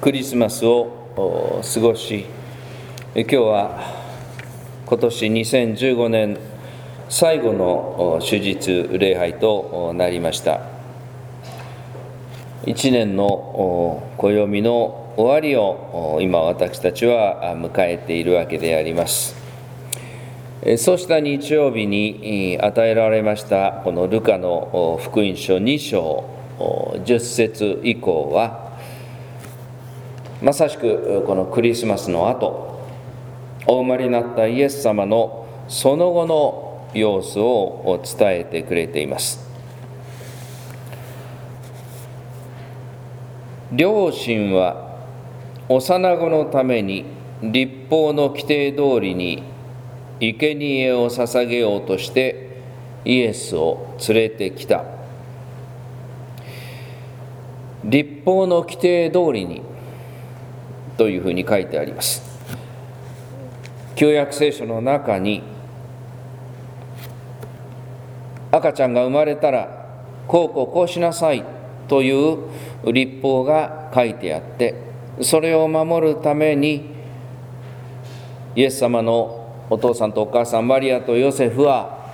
クリスマスを過ごし、今日は今年2015年最後の主日礼拝となりました。一年の暦の終わりを今私たちは迎えているわけであります。そうした日曜日に与えられましたこのルカの福音書2章10節以降は、まさしくこのクリスマスの後、お生まれになったイエス様のその後の様子を伝えてくれています。両親は幼子のために律法の規定通りに生贄を捧げようとしてイエスを連れてきた。律法の規定通りにというふうに書いてあります。旧約聖書の中に、赤ちゃんが生まれたらこうしなさいという律法が書いてあって、それを守るためにイエス様のお父さんとお母さんマリアとヨセフは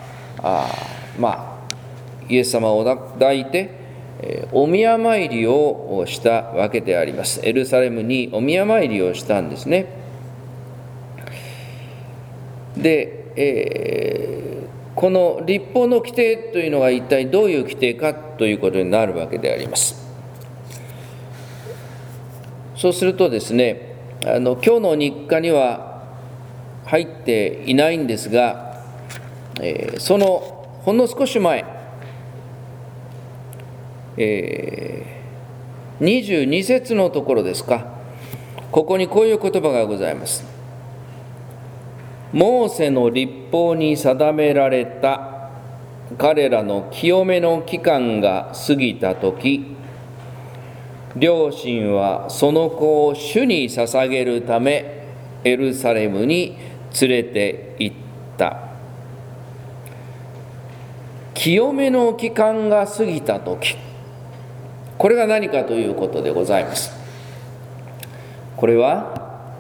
イエス様を抱いてお宮参りをしたわけであります。エルサレムにお宮参りをしたんですね。で、この律法の規定というのが一体どういう規定かということになるわけであります。そうするとですね、今日の日課には入っていないんですが、そのほんの少し前、22節のところですか、ここにこういう言葉がございます。モーセの律法に定められた彼らの清めの期間が過ぎたとき、両親はその子を主に捧げるためエルサレムに連れて行った。清めの期間が過ぎたとき、これが何かということでございます。これは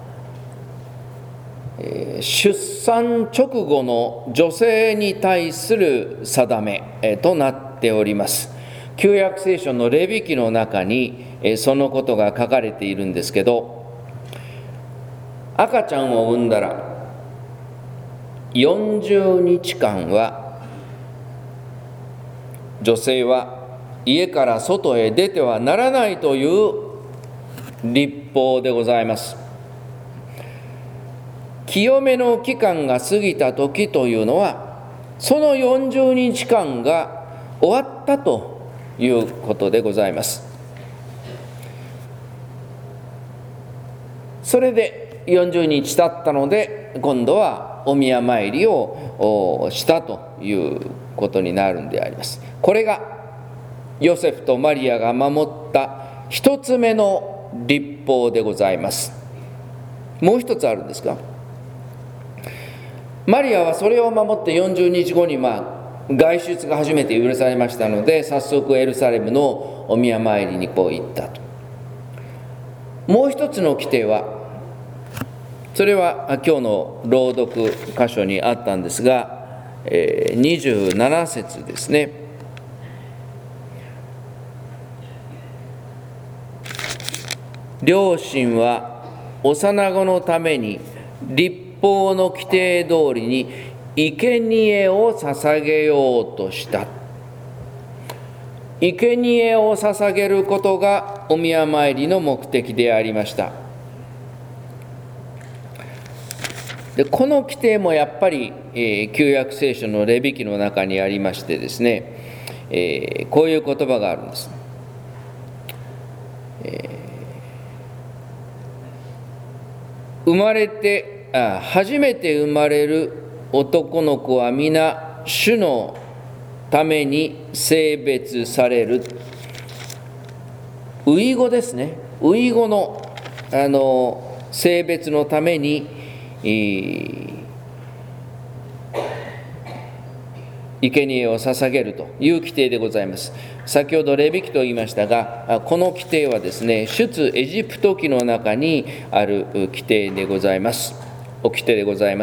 出産直後の女性に対する定めとなっております。旧約聖書のレビ記の中にそのことが書かれているんですけど、赤ちゃんを産んだら40日間は女性は家から外へ出てはならないという律法でございます。清めの期間が過ぎた時というのは、その40日間が終わったということでございます。それで40日経ったので、今度はお宮参りをしたということになるんであります。これがヨセフとマリアが守った一つ目の律法でございます。もう一つあるんですか。マリアはそれを守って40日後に外出が初めて許されましたので、早速エルサレムのお宮参りに行ったと。もう一つの規定は、それは今日の朗読箇所にあったんですが、27節ですね。両親は幼子のために律法の規定通りに生贄を捧げようとした。生贄を捧げることがお宮参りの目的でありました。で、この規定もやっぱり、旧約聖書のレビ記の中にありましてですね、こういう言葉があるんです。初めて生まれる男の子は皆主のために性別される。初子ですね。初子の性別のた生贄を捧げるという規定でございます。先ほどレビ記と言いましたが、この規定はですね、出エジプト記の中にある規定でございます。規定でございます。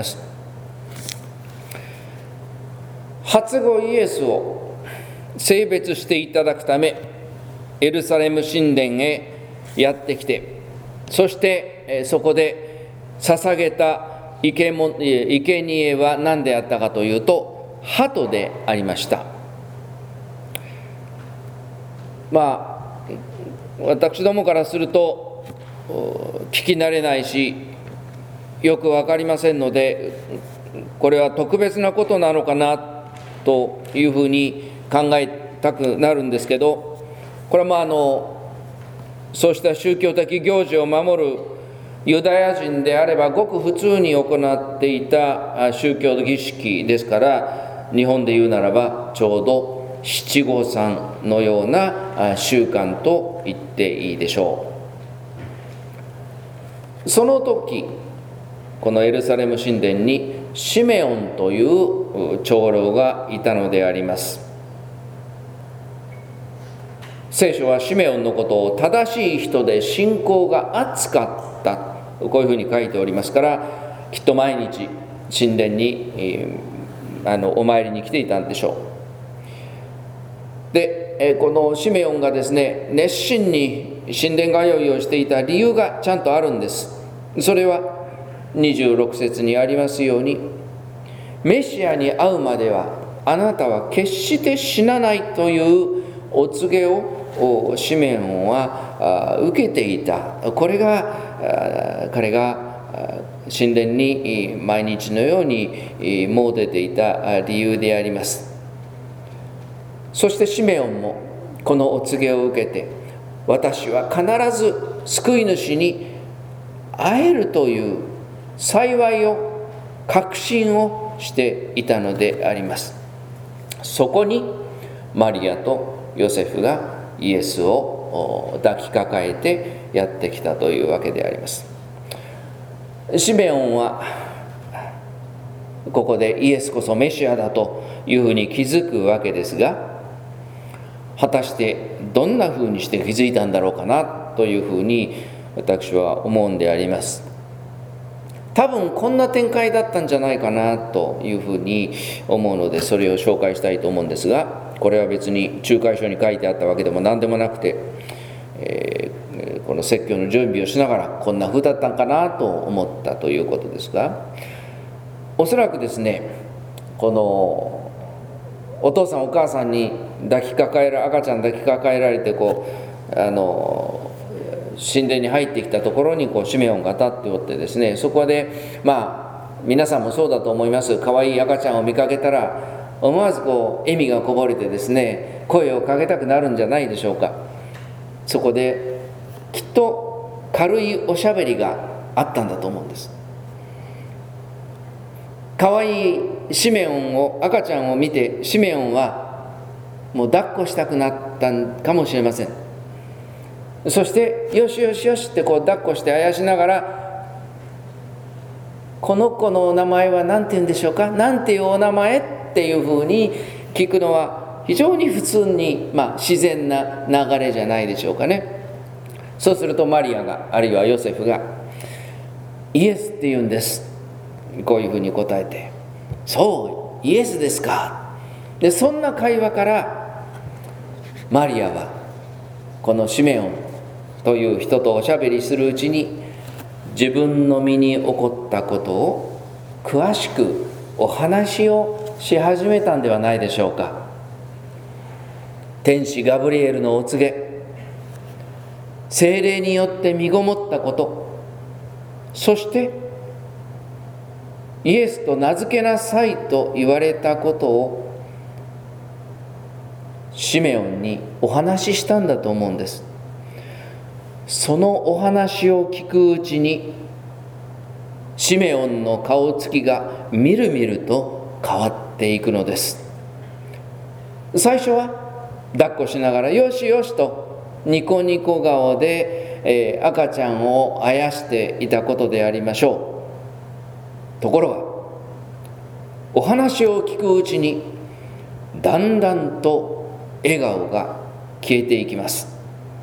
初子イエスを聖別していただくため、エルサレム神殿へやってきて、そしてそこで捧げた生贄は何であったかというと、鳩でありました。私どもからすると聞き慣れないし、よく分かりませんので、これは特別なことなのかなというふうに考えたくなるんですけど、これはそうした宗教的行事を守るユダヤ人であればごく普通に行っていた宗教儀式ですから、日本で言うならばちょうど七五三のような習慣と言っていいでしょう。その時、このエルサレム神殿にシメオンという長老がいたのであります。聖書はシメオンのことを正しい人で信仰が厚かった、こういうふうに書いておりますから、きっと毎日神殿にお参りに来ていたんでしょう。で、このシメオンがですね、熱心に神殿通いをしていた理由がちゃんとあるんです。それは26節にありますように、メシアに会うまではあなたは決して死なないというお告げをシメオンは受けていた。これが彼が神殿に毎日のように詣でていた理由であります。そしてシメオンもこのお告げを受けて、私は必ず救い主に会えるという幸いを確信をしていたのであります。そこにマリアとヨセフがイエスを抱きかかえてやってきたというわけであります。シメオンはここでイエスこそメシアだというふうに気づくわけですが、果たしてどんなふうにして気づいたんだろうかなというふうに私は思うんであります。多分こんな展開だったんじゃないかなというふうに思うので、それを紹介したいと思うんですが、これは別に仲介書に書いてあったわけでも何でもなくて、この説教の準備をしながらこんな風だったんかなと思ったということですが、おそらくですね、このお父さんお母さんに赤ちゃん抱きかかえられて神殿に入ってきたところにシメオンが立っておってですね、そこで皆さんもそうだと思います。可愛い赤ちゃんを見かけたら思わず笑みがこぼれてですね、声をかけたくなるんじゃないでしょうか。そこできっと軽いおしゃべりがあったんだと思うんです。可愛いシメオンを、赤ちゃんを見てシメオンはもう抱っこしたくなったかもしれません。そしてよしよしよしって抱っこしてあやしながら、この子のお名前は何て言うんでしょうか、なんていうお名前っていうふうに聞くのは非常に普通に、自然な流れじゃないでしょうかね。そうするとマリアが、あるいはヨセフが、イエスって言うんです、こういうふうに答えて、そうイエスですか。でそんな会話からマリアはこのシメオンという人とおしゃべりするうちに、自分の身に起こったことを詳しくお話をし始めたんではないでしょうか。天使ガブリエルのお告げ、聖霊によって身ごもったこと、そしてイエスと名付けなさいと言われたことをシメオンにお話ししたんだと思うんです。そのお話を聞くうちに、シメオンの顔つきがみるみると変わっていくのです。最初は抱っこしながらよしよしとニコニコ顔で、赤ちゃんをあやしていたことでありましょう。ところがお話を聞くうちに、 だんだんと笑顔が消えていきます。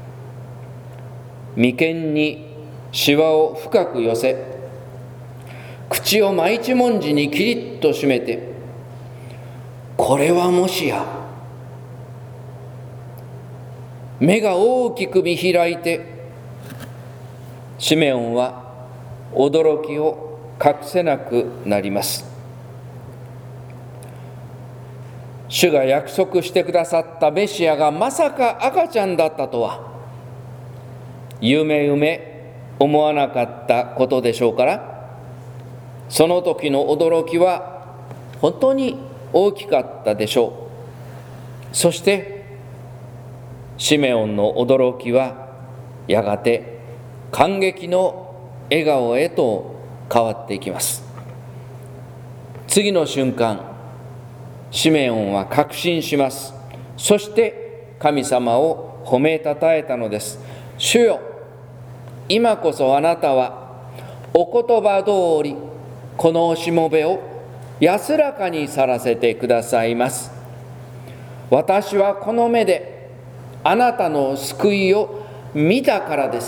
眉間にしわを深く寄せ、口を真一文字にキリッと締めて、これはもしや、目が大きく見開いて、シメオンは驚きを隠せなくなります。主が約束してくださったメシアがまさか赤ちゃんだったとは、夢思わなかったことでしょうから、その時の驚きは本当に大きかったでしょう。そしてシメオンの驚きはやがて感激の笑顔へと変わっていきます。次の瞬間、シメオンは確信します。そして神様を褒めたたえたのです。主よ、今こそあなたはお言葉通りこのしもべを安らかに去らせてくださいます。私はこの目であなたの救いを見たからです。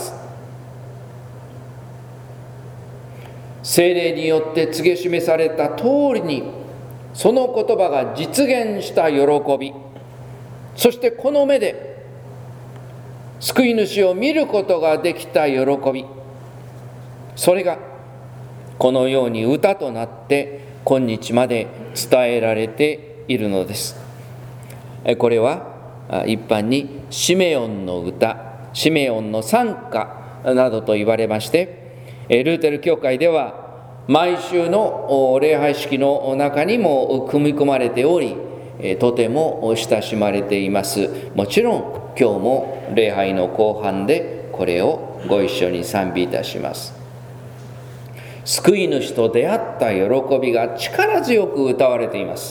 聖霊によって告げ示された通りに、その言葉が実現した喜び、そしてこの目で救い主を見ることができた喜び、それがこのように歌となって今日まで伝えられているのです。これは一般にシメオンの歌、シメオンの賛歌などと言われまして、ルーテル教会では毎週の礼拝式の中にも組み込まれており、とても親しまれています。もちろん今日も礼拝の後半でこれをご一緒に賛美いたします。救い主と出会った喜びが力強く歌われています。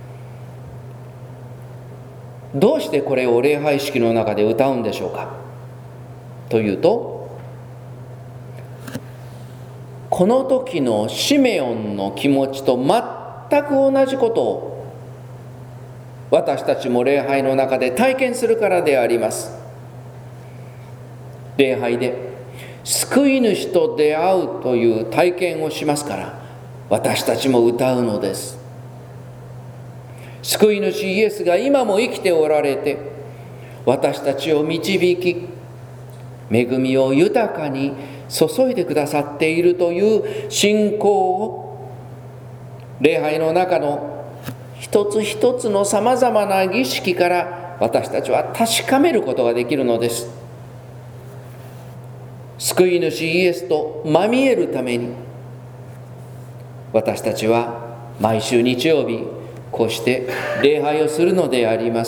どうしてこれを礼拝式の中で歌うんでしょうかというと、この時のシメオンの気持ちと全く同じことを私たちも礼拝の中で体験するからであります。礼拝で救い主と出会うという体験をしますから、私たちも歌うのです。救い主イエスが今も生きておられて、私たちを導き、恵みを豊かに注いでくださっているという信仰を、礼拝の中の一つ一つのさまざまな儀式から私たちは確かめることができるのです。救い主イエスとまみえるために、私たちは毎週日曜日こうして礼拝をするのであります。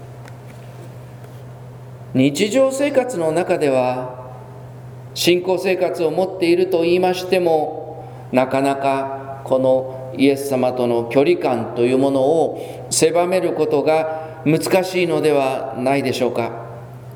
日常生活の中では信仰生活を持っていると言いましても、なかなかこのイエス様との距離感というものを狭めることが難しいのではないでしょうか。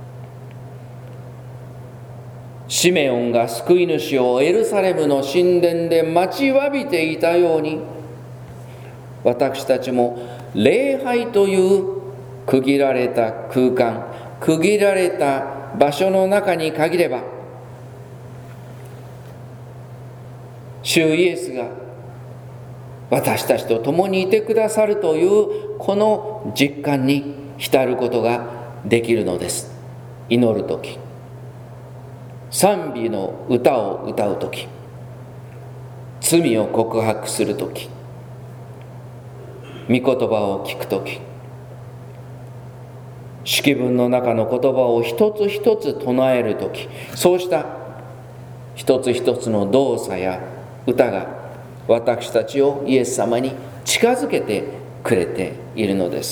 シメオンが救い主をエルサレムの神殿で待ちわびていたように、私たちも礼拝という区切られた空間、区切られた場所の中に限れば、主イエスが私たちと共にいてくださるというこの実感に浸ることができるのです。祈るとき、賛美の歌を歌うとき、罪を告白するとき、御言葉を聞くとき、式文の中の言葉を一つ一つ唱えるとき、そうした一つ一つの動作や歌が私たちをイエス様に近づけてくれているのです。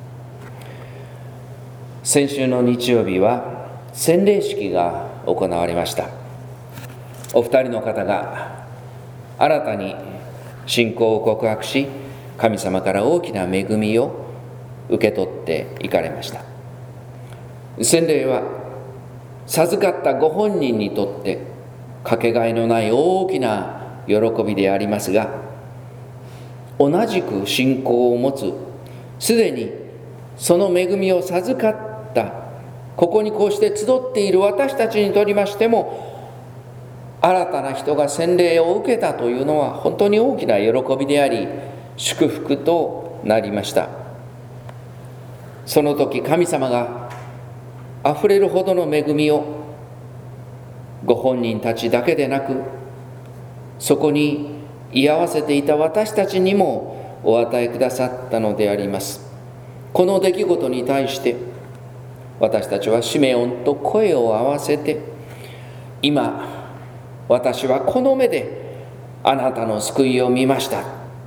先週の日曜日は洗礼式が行われました。お二人の方が新たに信仰を告白し、神様から大きな恵みを受け取っていかれました。洗礼は授かったご本人にとってかけがえのない大きな喜びでありますが、同じく信仰を持つすでにその恵みを授かったここにこうして集っている私たちにとりましても、新たな人が洗礼を受けたというのは本当に大きな喜びであり、祝福となりました。その時神様があふれるほどの恵みをご本人たちだけでなく、そこに居合わせていた私たちにもお与えくださったのであります。この出来事に対して私たちはシメオンと声を合わせて、今私はこの目であなたの救いを見ました。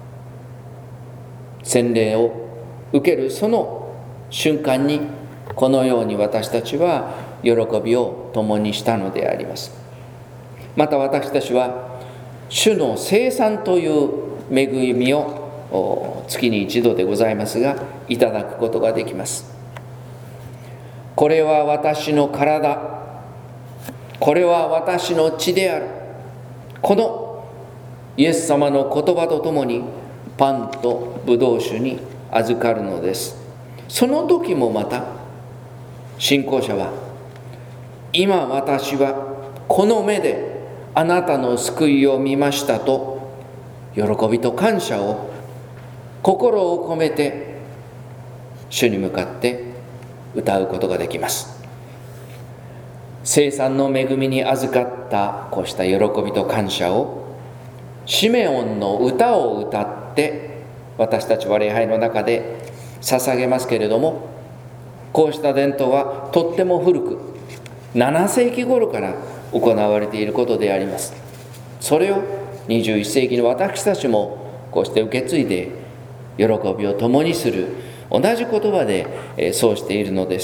洗礼を受けるその瞬間に、このように私たちは喜びを共にしたのであります。また私たちは主の聖餐という恵みを月に一度でございますが、いただくことができます。これは私の体、これは私の血である。このイエス様の言葉とともにパンとブドウ酒に預かるのです。その時もまた信仰者は、今私はこの目であなたの救いを見ましたと、喜びと感謝を心を込めて主に向かって歌うことができます。聖餐の恵みに預かったこうした喜びと感謝をシメオンの歌を歌って私たちは礼拝の中で捧げますけれども、こうした伝統はとっても古く、7世紀頃から行われていることであります。それを21世紀の私たちもこうして受け継いで喜びを共にする同じ言葉でそうしているのです。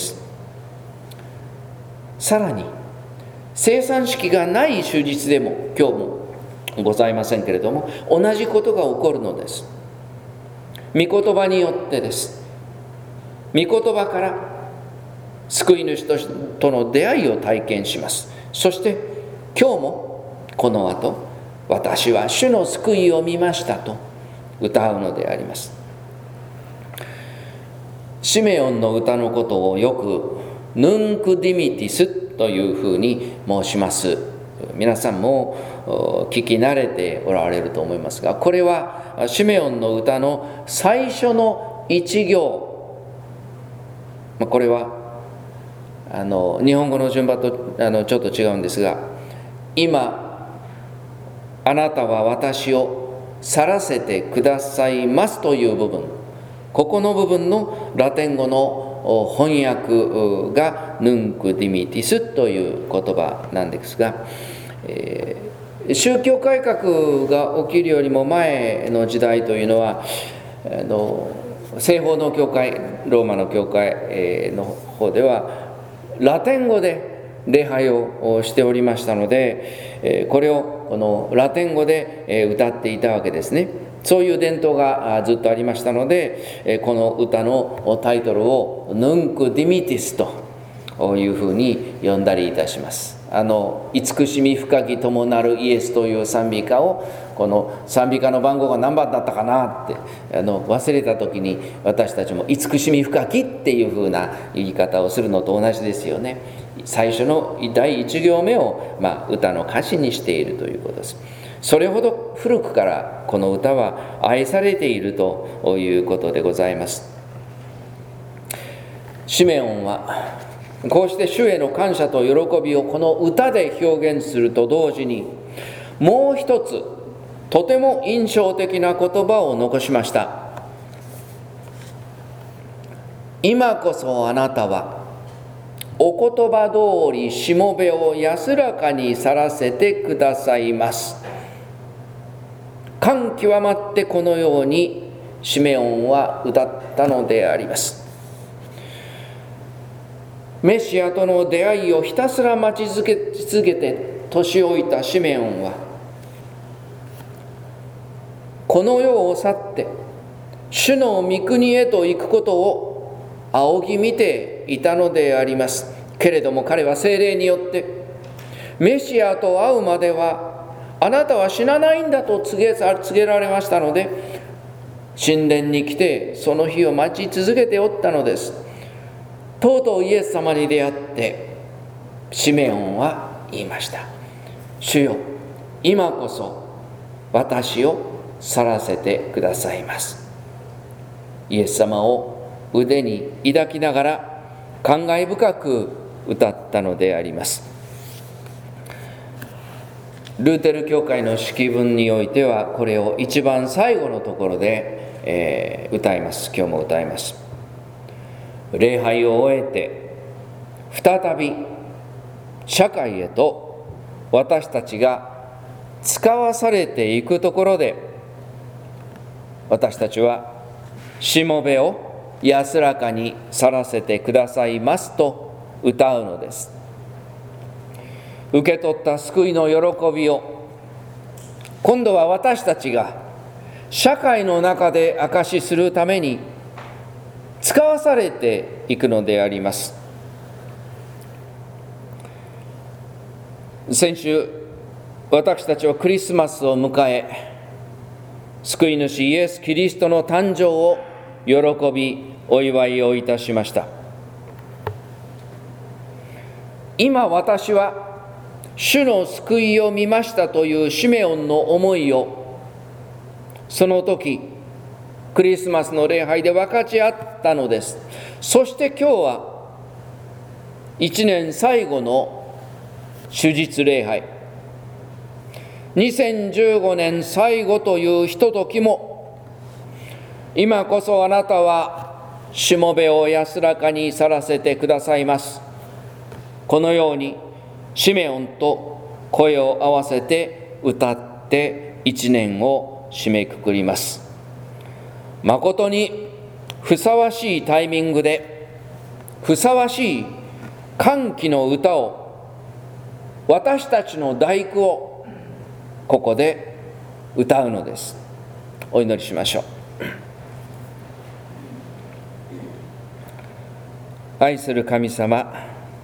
さらに聖餐式がない終日でも今日もございませんけれども、同じことが起こるのです。御言葉によってです。御言葉から救い主との出会いを体験します。そして今日もこの後、私は主の救いを見ましたと歌うのであります。シメオンの歌のことをよくヌンクディミティスというふうに申します。皆さんも聞き慣れておられると思いますが、これはシメオンの歌の最初の一行、これは日本語の順番とちょっと違うんですが、今あなたは私を去らせてくださいますという部分、ここの部分のラテン語の翻訳がヌンクディミティスという言葉なんですが、宗教改革が起きるよりも前の時代というのは西方の教会、ローマの教会の方ではラテン語で礼拝をしておりましたので、これをこのラテン語で歌っていたわけですね。そういう伝統がずっとありましたので、この歌のタイトルをヌンクディミティスというふうに呼んだりいたします。慈しみ深き友なるイエスという賛美歌を、この賛美歌の番号が何番だったかなって忘れた時に、私たちも慈しみ深きっていうふうな言い方をするのと同じですよね。最初の第一行目を、歌の歌詞にしているということです。それほど古くからこの歌は愛されているということでございます。シメオンはこうして主への感謝と喜びをこの歌で表現すると同時に、もう一つとても印象的な言葉を残しました。今こそあなたはお言葉通りしもべを安らかに去らせてくださいます。感極まってこのようにシメオンは歌ったのであります。メシアとの出会いをひたすら待ち続けて年老いたシメオンは、この世を去って主の御国へと行くことを仰ぎ見ていたのであります。けれども彼は聖霊によってメシアと会うまではあなたは死なないんだと告げられましたので、 神殿に来てその日を待ち続けておったのです。とうとうイエス様に出会ってシメオンは言いました。主よ、今こそ私を去らせてくださいます。イエス様を腕に抱きながら感慨深く歌ったのであります。ルーテル教会の式文においてはこれを一番最後のところで、歌います。今日も歌います。礼拝を終えて再び社会へと私たちが使わされていくところで、私たちはしもべを安らかに去らせてくださいますと歌うのです。受け取った救いの喜びを今度は私たちが社会の中で証しするために使わされていくのであります。先週私たちはクリスマスを迎え、救い主イエス・キリストの誕生を喜びお祝いをいたしました。今私は主の救いを見ましたというシメオンの思いをその時クリスマスの礼拝で分かち合ったのです。そして今日は一年最後の主日礼拝、2015年最後というひとときも、今こそあなたはしもべを安らかに去らせてくださいます。このようにシメオンと声を合わせて歌って一年を締めくくります。まことにふさわしいタイミングでふさわしい歓喜の歌を、私たちの第九をここで歌うのです。お祈りしましょう。愛する神様、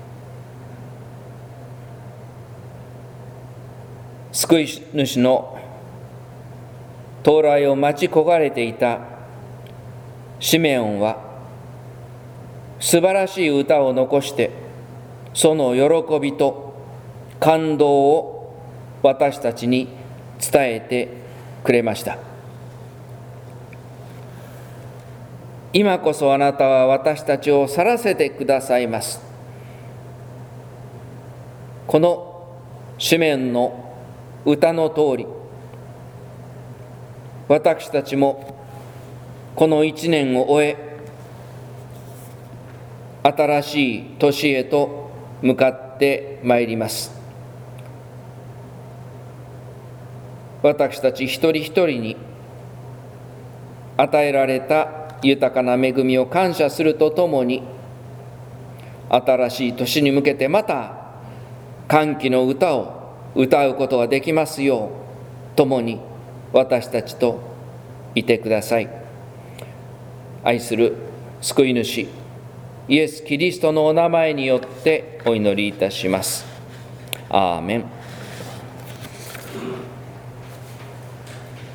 救い主の到来を待ち焦がれていたシメオンは素晴らしい歌を残してその喜びと感動を私たちに伝えてくれました。今こそあなたは私たちを去らせてくださいます。このシメオンの歌の通り、私たちもこの一年を終え、新しい年へと向かってまいります。私たち一人一人に与えられた豊かな恵みを感謝するとともに、新しい年に向けてまた歓喜の歌を歌うことができますよう、共に私たちといてください。愛する救い主イエス・キリストのお名前によってお祈りいたします。アーメン。